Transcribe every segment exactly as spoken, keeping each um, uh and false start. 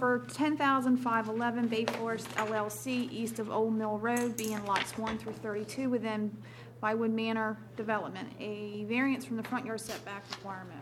for ten thousand five hundred eleven Bay Forest L L C, east of Old Mill Road, being lots one through thirty-two within Bywood Manor development, a variance from the front yard setback requirement.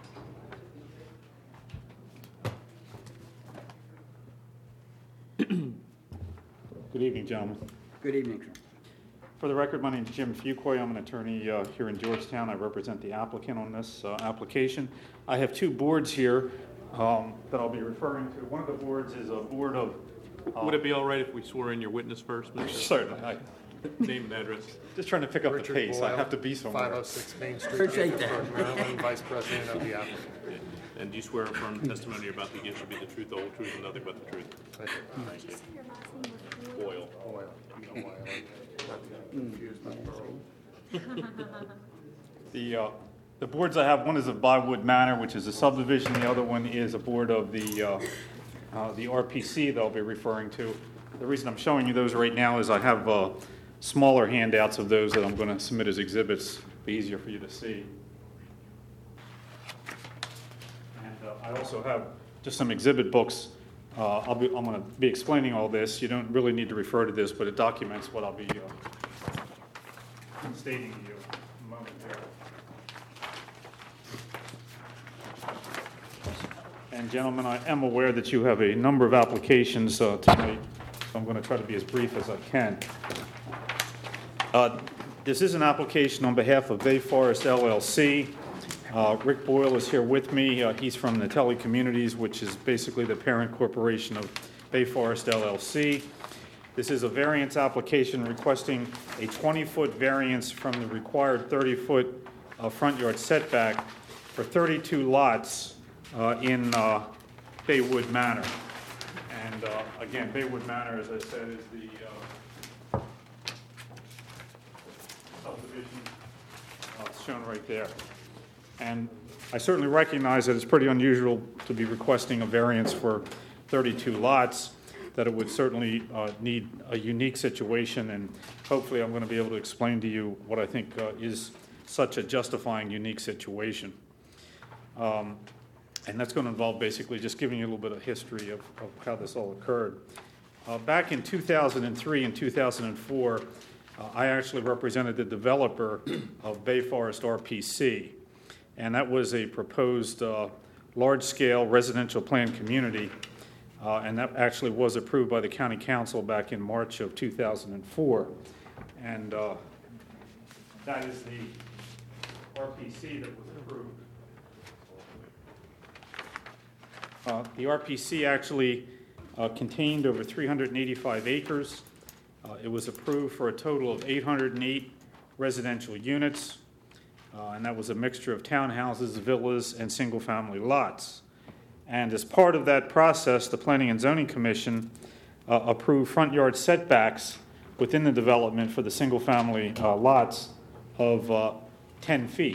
Good evening, gentlemen. Good evening, sir. For the record, my name is Jim Fuquay. I'm an attorney uh, here in Georgetown. I represent the applicant on this uh, application. I have two boards here um, that I'll be referring to. One of the boards is a board of... Uh, Would it be all right if we swore in your witness first, Mister Certainly. I, Name and address. just trying to pick up Richard the pace. I Boyle, have to be somewhere. five oh six Main Street, Appreciate that. Gaithersburg, Maryland, Vice President of the applicant. And do you swear affirm the testimony you're about to give should be the truth, the whole truth, and nothing but the truth? Thank you. Thank you. Boyle. Boyle, you know why I got confused by Burrow. The, uh, the boards I have, one is of Bywood Manor, which is a subdivision. The other one is a board of the, uh, uh, the R P C that I'll be referring to. The reason I'm showing you those right now is I have uh, smaller handouts of those that I'm going to submit as exhibits. It'll be easier for you to see. And uh, I also have just some exhibit books. Uh, I'll be, I'm going to be explaining all this. You don't really need to refer to this, but it documents what I'll be uh, stating to you in a moment here. And gentlemen, I am aware that you have a number of applications uh, tonight, so I'm going to try to be as brief as I can. Uh, this is an application on behalf of Bay Forest L L C. Uh, Rick Boyle is here with me. Uh, he's from Natelli Communities, which is basically the parent corporation of Bay Forest L L C. This is a variance application requesting a twenty-foot variance from the required thirty-foot uh, front yard setback for thirty-two lots uh, in uh, Baywood Manor. And uh, again, Baywood Manor, as I said, is the uh, subdivision uh, shown right there. And I certainly recognize that it's pretty unusual to be requesting a variance for thirty-two lots, that it would certainly uh, need a unique situation, and hopefully I'm going to be able to explain to you what I think uh, is such a justifying unique situation. Um, and that's going to involve basically just giving you a little bit of history of, of how this all occurred. Uh, back in two thousand three and two thousand four, uh, I actually represented the developer of Bay Forest R P C. And that was a proposed uh, large-scale residential planned community, uh, and that actually was approved by the county council back in March of two thousand four. And uh, that is the R P C that was approved. Uh, the R P C actually uh, contained over three hundred eighty-five acres. Uh, it was approved for a total of eight hundred eight residential units. Uh, and that was a mixture of townhouses, villas, and single-family lots. And as part of that process, the Planning and Zoning Commission uh, approved front yard setbacks within the development for the single-family uh, lots of uh, ten feet.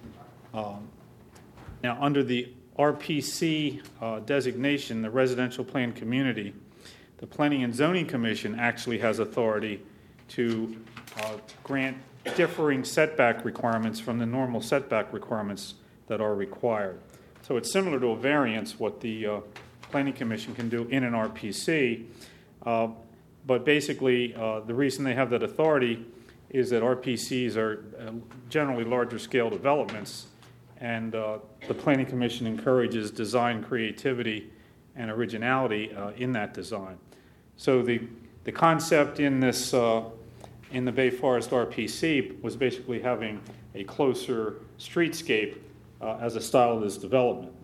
Um, now, under the R P C uh, designation, the residential planned community, the Planning and Zoning Commission actually has authority to uh, grant differing setback requirements from the normal setback requirements that are required. So it's similar to a variance, what the uh, Planning Commission can do in an R P C, uh, but basically uh, the reason they have that authority is that R P Cs are uh, generally larger scale developments, and uh, the Planning Commission encourages design creativity and originality uh, in that design. So the, the concept in this uh, in the Bay Forest R P C was basically having a closer streetscape uh, as a style of this development.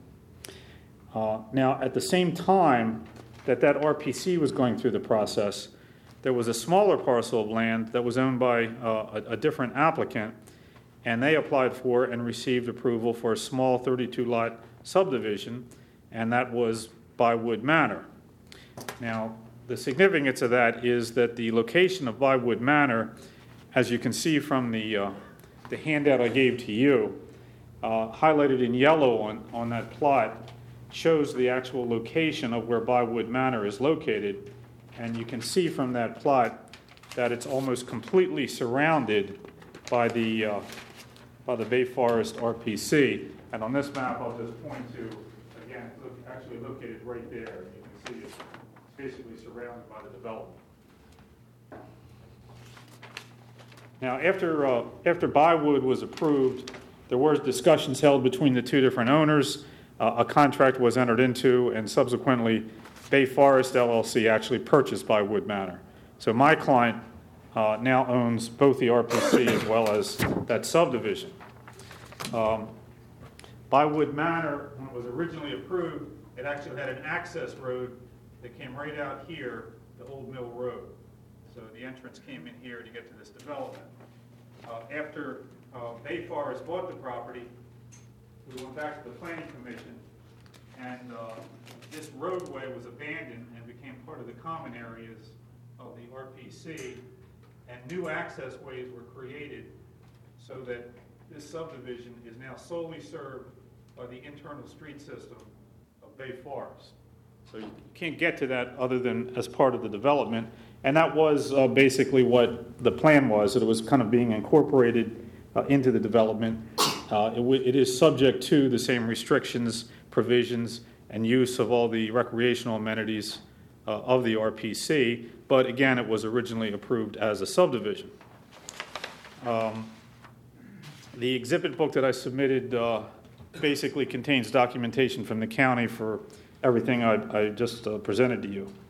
Uh, now, at the same time that that R P C was going through the process, there was a smaller parcel of land that was owned by uh, a, a different applicant, and they applied for and received approval for a small thirty-two lot subdivision, and that was Bywood Manor. Now, the significance of that is that the location of Bywood Manor, as you can see from the, uh, the handout I gave to you, uh, highlighted in yellow on, on that plot, shows the actual location of where Bywood Manor is located. And you can see from that plot that it's almost completely surrounded by the, uh, by the Bay Forest R P C. And on this map, I'll just point to, again, look, actually located right there. You can see it. basically surrounded by the development. Now, after, uh, after Bywood was approved, there were discussions held between the two different owners. Uh, a contract was entered into, and subsequently, Bay Forest L L C actually purchased Bywood Manor. So my client uh, now owns both the R P C as well as that subdivision. Um, Bywood Manor, when it was originally approved, it actually had an access road that came right out here, the Old Mill Road. So the entrance came in here to get to this development. Uh, after uh, Bay Forest bought the property, we went back to the Planning Commission, and uh, this roadway was abandoned and became part of the common areas of the R P C, and new access ways were created so that this subdivision is now solely served by the internal street system of Bay Forest. So you can't get to that other than as part of the development. And that was uh, basically what the plan was, that it was kind of being incorporated uh, into the development. Uh, it, w- it is subject to the same restrictions, provisions, and use of all the recreational amenities uh, of the R P C, but again, it was originally approved as a subdivision. Um, the exhibit book that I submitted uh, basically contains documentation from the county for everything I, I just uh, presented to you.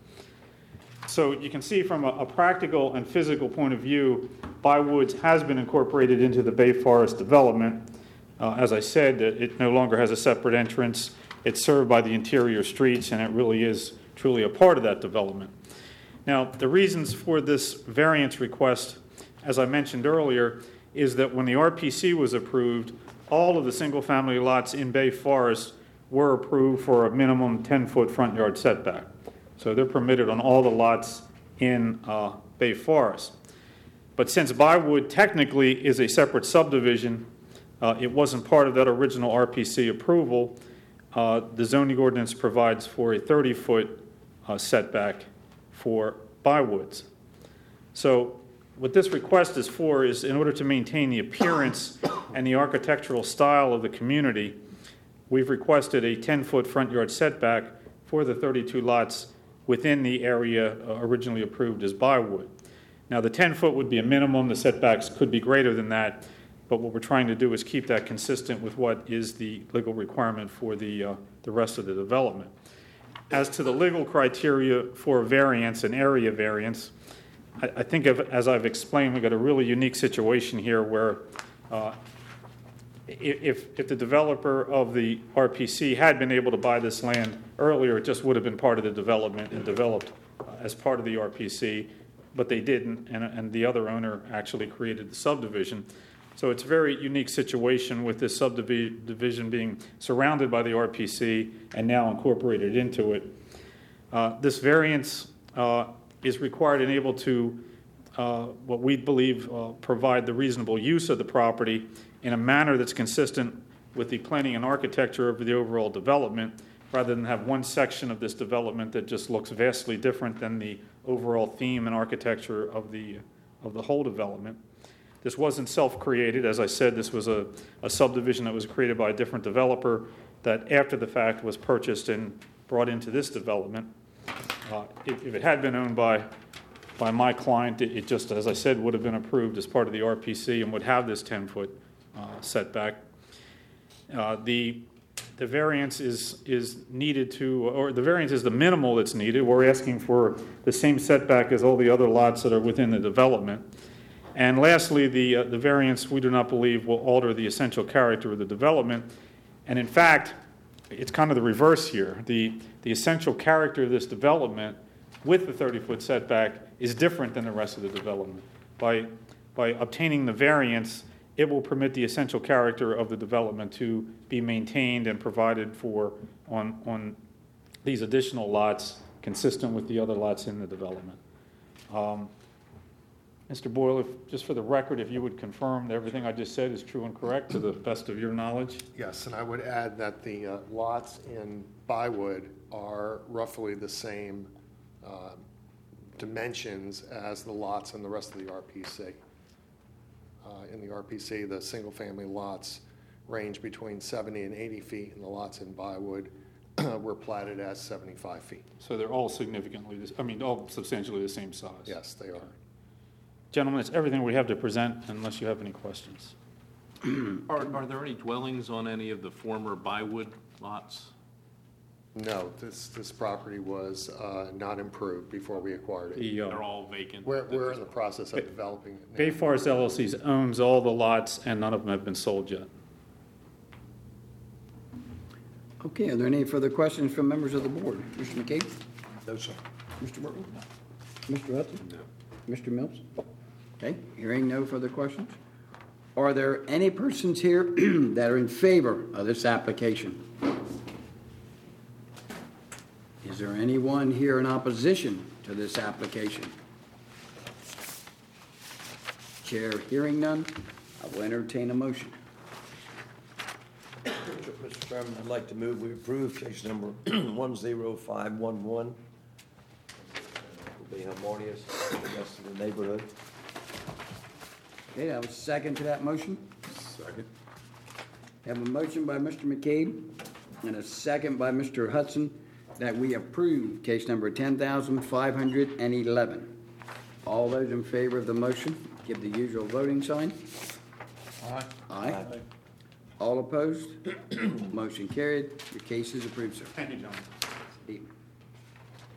So you can see from a, a practical and physical point of view, Bywoods has been incorporated into the Bay Forest development. Uh, as I said, it, it no longer has a separate entrance. It's served by the interior streets, and it really is truly a part of that development. Now, the reasons for this variance request, as I mentioned earlier, is that when the R P C was approved, all of the single-family lots in Bay Forest were approved for a minimum ten-foot front yard setback. So they're permitted on all the lots in uh, Bay Forest. But since Bywood technically is a separate subdivision, uh, it wasn't part of that original R P C approval. Uh, the zoning ordinance provides for a thirty-foot uh, setback for Bywoods. So what this request is for is in order to maintain the appearance and the architectural style of the community, we've requested a ten-foot front yard setback for the thirty-two lots within the area uh, originally approved as Bywood. Now, the ten-foot would be a minimum. The setbacks could be greater than that, but what we're trying to do is keep that consistent with what is the legal requirement for the, uh, the rest of the development. As to the legal criteria for variance and area variance, I, I think of, as I've explained, we've got a really unique situation here where uh, If, if the developer of the R P C had been able to buy this land earlier, it just would have been part of the development and developed uh, as part of the R P C, but they didn't, and, and the other owner actually created the subdivision. So it's a very unique situation with this subdivision being surrounded by the R P C and now incorporated into it. Uh, this variance uh, is required and able to, uh, what we believe, uh, provide the reasonable use of the property in a manner that's consistent with the planning and architecture of the overall development, rather than have one section of this development that just looks vastly different than the overall theme and architecture of the of the whole development. This wasn't self-created. As I said, this was a, a subdivision that was created by a different developer that after the fact was purchased and brought into this development. Uh, if, if it had been owned by by my client, it, it just, as I said, would have been approved as part of the R P C and would have this ten-foot Uh, setback. Uh, the the variance is is needed to, or the variance is the minimal that's needed. We're asking for the same setback as all the other lots that are within the development. And lastly, the uh, the variance we do not believe will alter the essential character of the development. And in fact, it's kind of the reverse here. The the essential character of this development with the thirty-foot setback is different than the rest of the development. By by obtaining the variance, it will permit the essential character of the development to be maintained and provided for on, on these additional lots consistent with the other lots in the development. Um, Mister Boyle, if, just for the record, if you would confirm that everything I just said is true and correct to the best of your knowledge. Yes, and I would add that the uh, lots in Bywood are roughly the same uh, dimensions as the lots in the rest of the R P C. Uh, in the R P C, the single-family lots range between seventy and eighty feet, and the lots in Bywood were platted as seventy-five feet. So they're all significantly, this- I mean, all substantially the same size? Yes, they are. Gentlemen, it's everything we have to present unless you have any questions. Are, are there any dwellings on any of the former Bywood lots? No, this, this property was uh, not improved before we acquired it. The, uh, They're all vacant? We're, we're in the process of developing it now. Bay Forest L L C owns all the lots, and none of them have been sold yet. Okay, are there any further questions from members of the board? Mister McCabe? No, sir. Mister Burton? Mister Hudson? No. Mister Mills? Okay, hearing no further questions. Are there any persons here that are in favor of this application? Is there anyone here in opposition to this application? Chair hearing none, I will entertain a motion. Mister Chairman, I'd like to move we approve case number one zero five one one. Will be harmonious with the rest of the neighborhood. Okay, I have a second to that motion. Second. Have a motion by Mister McCabe and a second by Mister Hudson that we approve case number ten thousand five hundred eleven. All those in favor of the motion, give the usual voting sign. Aye. Aye. All opposed? Motion carried. Your case is approved, sir. Thank you, gentlemen.